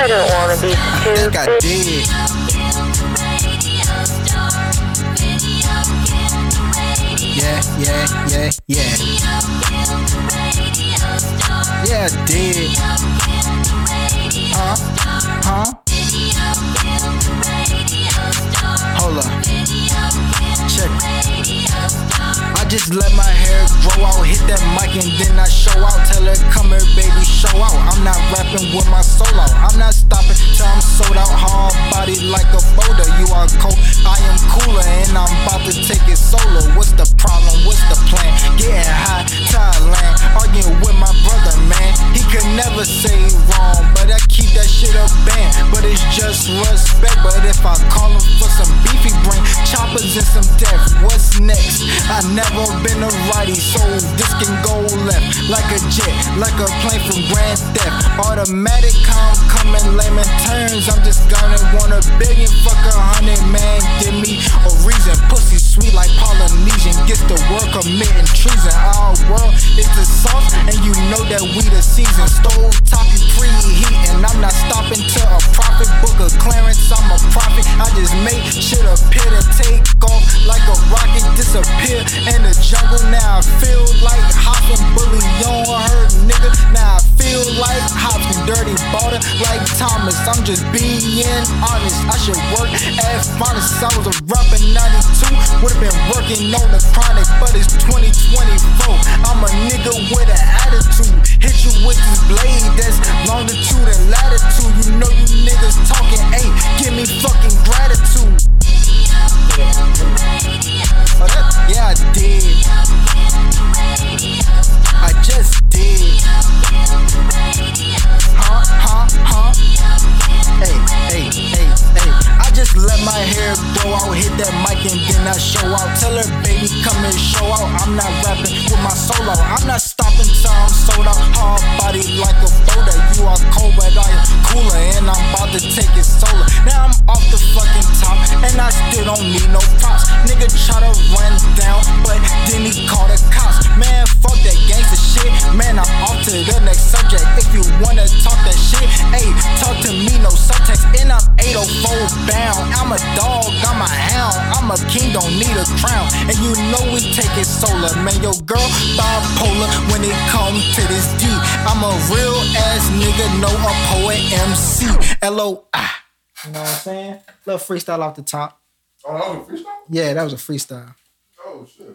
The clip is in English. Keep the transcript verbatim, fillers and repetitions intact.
don't wanna be stupid. I think I did. Yeah, yeah, yeah, yeah. Yeah, I did. Huh? Huh? Hold up. Check it. I just let my hair grow out, hit that mic and then I show out. Tell her, come here, baby, show out. I'm not rapping with my solo. I'm not stopping till I'm sold out. Hard body like a boulder. You are cold, I am cooler, and I'm about to take it solo. What's the problem? What's the plan? Getting high, Thailand, arguing with my brother, man. He could never say wrong, but I keep that shit up banned. But it's just respect. But if I call him for some beef, he bring choppers and some death. What's next? I never been a righty, so this can go left like a jet, like a plane from Grand Theft. Automatic, I'm coming layman turns. I'm just gonna want a billion, fuck a hundred, man. Give me a reason. Pussy sweet like Polynesian, gets the work committing treason. Our world is the sauce, and you know that we the season. Stove top, you preheat, and I'm not stopping to a profit. Book of clearance, I'm a prophet. I just make shit appear and take off like a rocket, disappear in the jungle. Now I feel like hopping bully on her nigga. Now I feel like hopping dirty border like Thomas. I'm just being honest. I should work at finest. I was a rapper in ninety-two, would've been working on the chronic, but it's twenty twenty-four. I'm a nigga with an attitude. Hit you with this blade that's longitude and latitude. You know you niggas talking ain't give me fucking gratitude. Oh, that, yeah, I did. I just did. Huh, huh, huh. Hey, hey, hey, hey. I just let my hair grow out, hit that mic and then I show out. Tell her, baby, come and show out. I'm not rapping with my solo. I'm not stopping till I'm sold out. Hard body like a boulder. You are cold, but I am cooler, and I'm about to take it solar. Now I'm off the fucking top, and I still don't need no props. Nigga try to run down, but then he call the cops. Man, fuck that gangsta shit. Man, I'm off to the next subject. If you wanna talk that shit, ayy, talk to me, no subtext. And I'm eight oh four bound. I'm a dog, I'm a hound. I'm a king, don't need a crown. And you know we take it solar. Man, your girl bipolar when it comes to this D. I'm a real ass nigga, no a poet M C. L O I. You know what I'm saying? Little freestyle off the top. Oh, that was a freestyle? Yeah, that was a freestyle. Oh, shit.